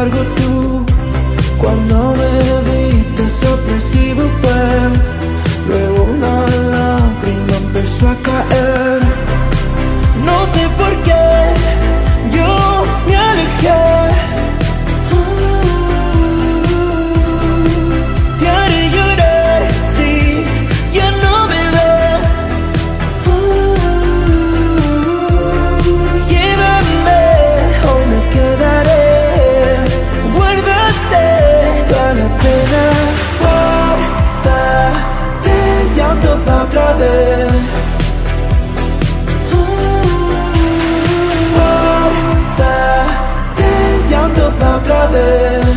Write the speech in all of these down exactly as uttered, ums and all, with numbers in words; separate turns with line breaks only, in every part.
embargo tú, cuando me viste sorpresivo fue, luego una lágrima empezó a caer. No sé por qué yo me alejé. Te haré llorar si ya no me ves. Llévame, hoy me quedaré. Guárdate toda la pena, guárdate el llanto pa' otra vez. Pa' otra vez.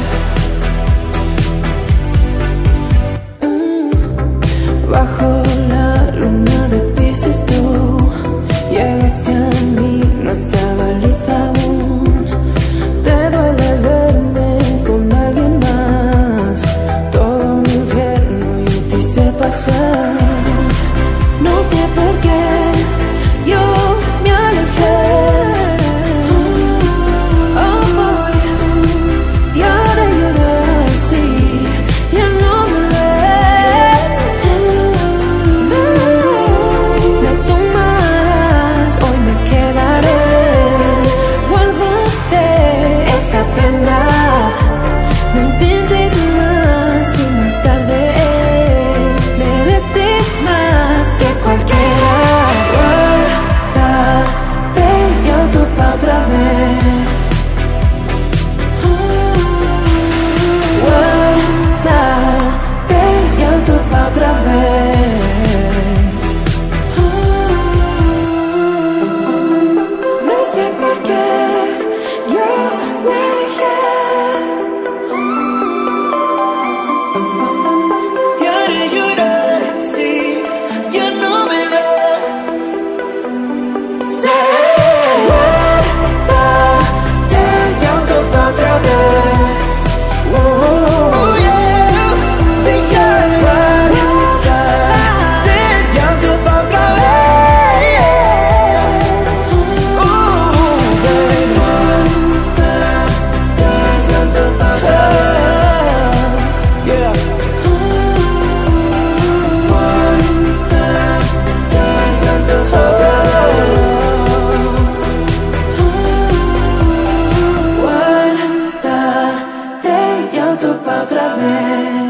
Mm, bajo la luna de Piscis tú llegaste a mí, no estaba lista aún. Te duele verme con alguien más, todo un infierno y te hice pasar. No sé por qué yo me alejé. Otra vez.